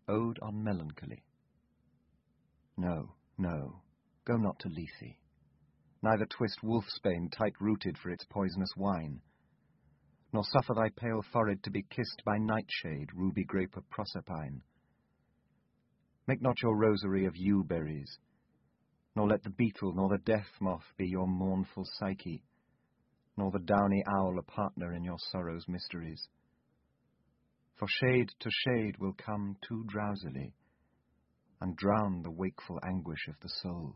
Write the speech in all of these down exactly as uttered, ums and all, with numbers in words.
Ode on Melancholy. No, no, go not to Lethe, neither twist wolfsbane tight-rooted for its poisonous wine, nor suffer thy pale forehead to be kissed by nightshade, ruby grape of Proserpine. Make not your rosary of yew berries, nor let the beetle nor the death moth be your mournful Psyche, nor the downy owl a partner in your sorrow's mysteries. For shade to shade will come too drowsily, and drown the wakeful anguish of the soul.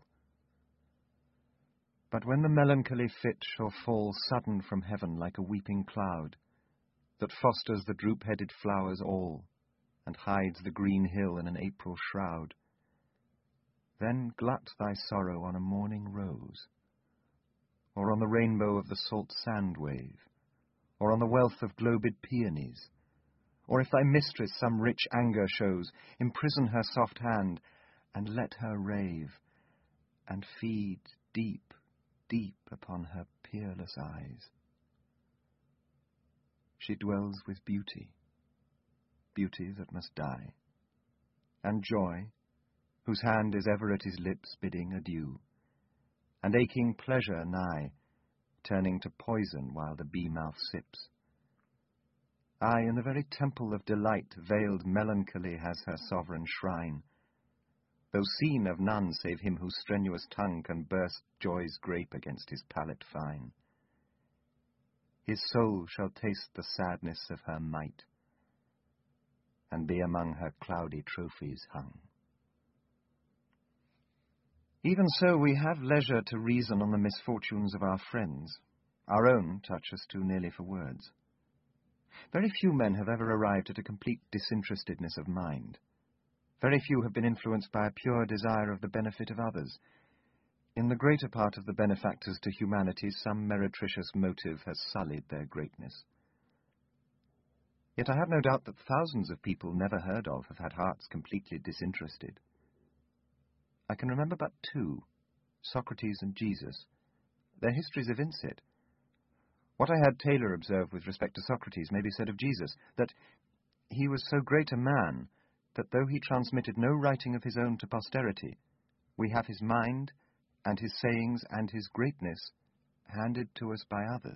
But when the melancholy fit shall fall sudden from heaven like a weeping cloud, that fosters the droop-headed flowers all, and hides the green hill in an April shroud, then glut thy sorrow on a morning rose, or on the rainbow of the salt sand wave, or on the wealth of globed peonies, or if thy mistress some rich anger shows, imprison her soft hand, and let her rave, and feed deep, deep upon her peerless eyes. She dwells with beauty, beauty that must die, and joy, whose hand is ever at his lips bidding adieu, and aching pleasure nigh, turning to poison while the bee-mouth sips. Aye, in the very temple of delight veiled melancholy has her sovereign shrine, though seen of none save him whose strenuous tongue can burst joy's grape against his palate fine. His soul shall taste the sadness of her might, and be among her cloudy trophies hung. Even so we have leisure to reason on the misfortunes of our friends. Our own touch us too nearly for words. Very few men have ever arrived at a complete disinterestedness of mind. Very few have been influenced by a pure desire of the benefit of others. In the greater part of the benefactors to humanity, some meretricious motive has sullied their greatness. Yet I have no doubt that thousands of people never heard of have had hearts completely disinterested. I can remember but two, Socrates and Jesus. Their histories evince it. What I had Taylor observe with respect to Socrates may be said of Jesus, that he was so great a man that though he transmitted no writing of his own to posterity, we have his mind and his sayings and his greatness handed to us by others.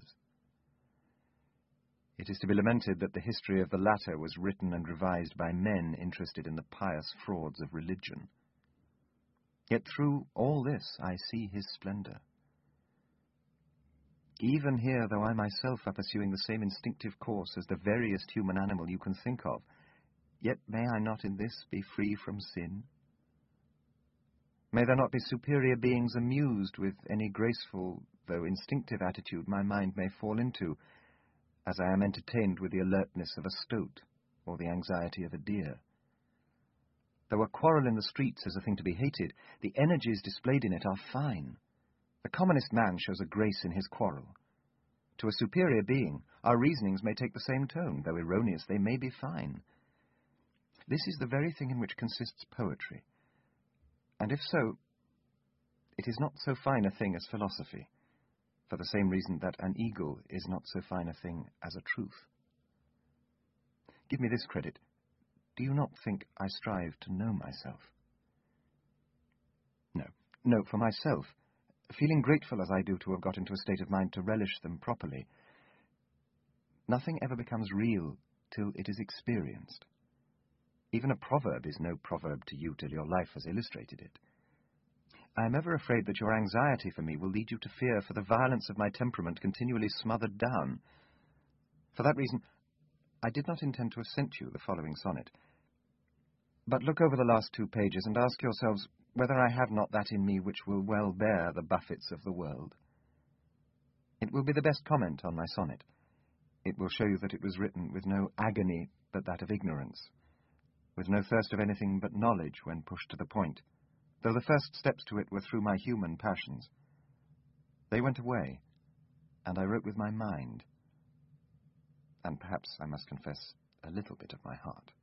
It is to be lamented that the history of the latter was written and revised by men interested in the pious frauds of religion. Yet through all this I see his splendour. Even here, though I myself are pursuing the same instinctive course as the veriest human animal you can think of, yet may I not in this be free from sin? May there not be superior beings amused with any graceful, though instinctive attitude my mind may fall into, as I am entertained with the alertness of a stoat, or the anxiety of a deer? Though a quarrel in the streets is a thing to be hated, the energies displayed in it are fine. The commonest man shows a grace in his quarrel. To a superior being, our reasonings may take the same tone, though erroneous they may be fine. This is the very thing in which consists poetry. And if so, it is not so fine a thing as philosophy, for the same reason that an eagle is not so fine a thing as a truth. Give me this credit. Do you not think I strive to know myself? No, no, for myself, feeling grateful as I do to have got into a state of mind to relish them properly. Nothing ever becomes real till it is experienced. Even a proverb is no proverb to you till your life has illustrated it. I am ever afraid that your anxiety for me will lead you to fear for the violence of my temperament continually smothered down. For that reason, I did not intend to have sent you the following sonnet. But look over the last two pages and ask yourselves whether I have not that in me which will well bear the buffets of the world. It will be the best comment on my sonnet. It will show you that it was written with no agony but that of ignorance, with no thirst of anything but knowledge when pushed to the point, though the first steps to it were through my human passions. They went away, and I wrote with my mind, and perhaps I must confess a little bit of my heart.